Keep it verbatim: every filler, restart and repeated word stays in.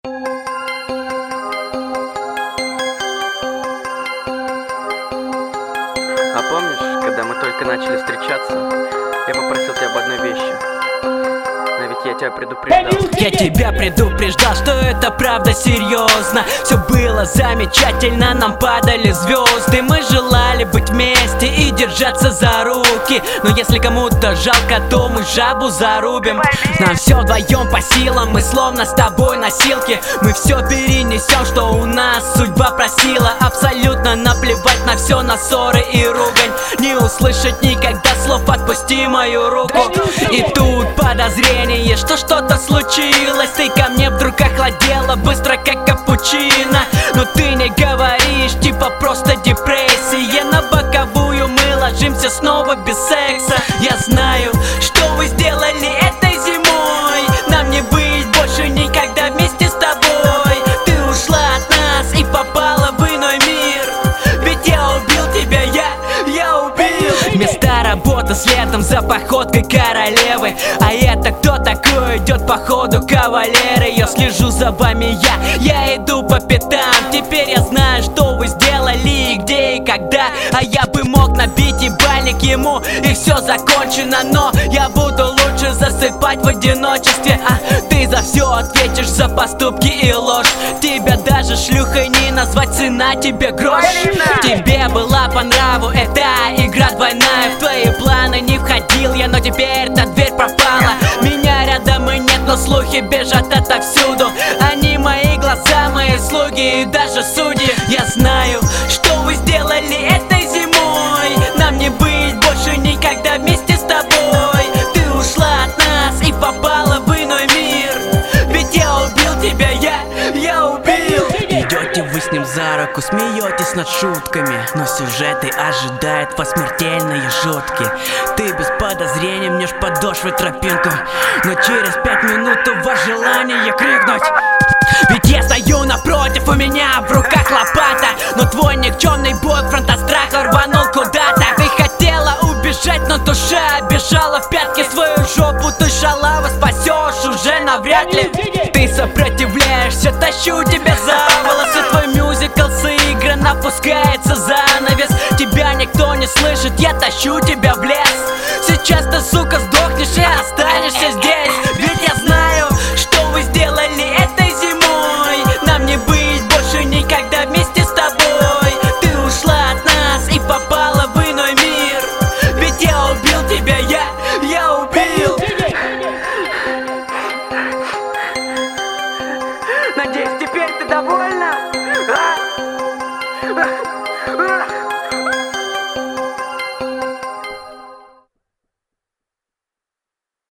А помнишь, когда мы только начали встречаться, я попросил тебя об одной вещи, но ведь я тебя предупреждал. Я тебя предупреждал, что это правда серьезно. Все было замечательно, нам падали звезды. Мы желали быть вместе и держаться за руки. Но если кому-то жалко, то мы жабу зарубим. Нам все вдвоем по силам, мы словно с тобой носилки. Мы все перенесем, что у нас судьба просила. Абсолютно наплевать на все, на ссоры и ругань. Не услышать никогда слов «отпусти мою руку». И тут подозрение, что что-то случилось. Ты ко мне вдруг охладела, быстро как капучино. Но ты не говоришь, типа просто депрессия. На боковую мы ложимся снова без секса. Я знаю, что вы сделали этой зимой. Нам не быть больше никогда вместе с тобой. Ты ушла от нас и попала в иной мир. Ведь я убил тебя, я, я убил. Вместо работы следом за походкой королевы. А это кто такой идет по ходу кавалеры? Я слежу за вами, я, я иду по пятам. Теперь я знаю, что вы сделали, и где и когда. А я бы мог набить ебальник ему, и все закончено. Но я буду лучше засыпать в одиночестве. А ты за все ответишь, за поступки и ложь. Тебя даже шлюхой не назвать, цена тебе грош. Тебе была по нраву эта игра двойная. В твои планы не входил я, но теперь та дверь пропала. Меня рядом и нет, но слухи бежат отовсюду. Они мои глаза, мои слуги и даже судьи. Я знаю, что вы сделали этой зимой. Нам не быть больше никогда вместе с тобой. Ты ушла от нас и попала в иной мир. Ведь я убил тебя, я, я убил. Идете вы с ним за руку, смеетесь над шутками, но сюжеты ожидают вас смертельные шутки. Ты без подозрения мнешь подошвой тропинку, но через пять минут у вас желание крикнуть. Ведь я стою напротив, у меня в руках лопата. Но твой никчемный бойфренд от страха рванул куда-то. Ты хотела убежать, но душа бежала в пятки. Свою жопу ты шалава спасешь уже навряд ли. Ты сопротивляешься, тащу тебя за волосы. Твой мюзикл сыгран, опускается занавес. Тебя никто не слышит, я тащу тебя в лес. Сейчас ты, сука, сдохнешь и останешься здесь. Ведь я знаю, что вы сделали этой зимой. Нам не быть больше никогда вместе с тобой. Ты ушла от нас и попала в иной мир. Ведь я убил тебя, я, я убил. Надеюсь, теперь ты довольна? А?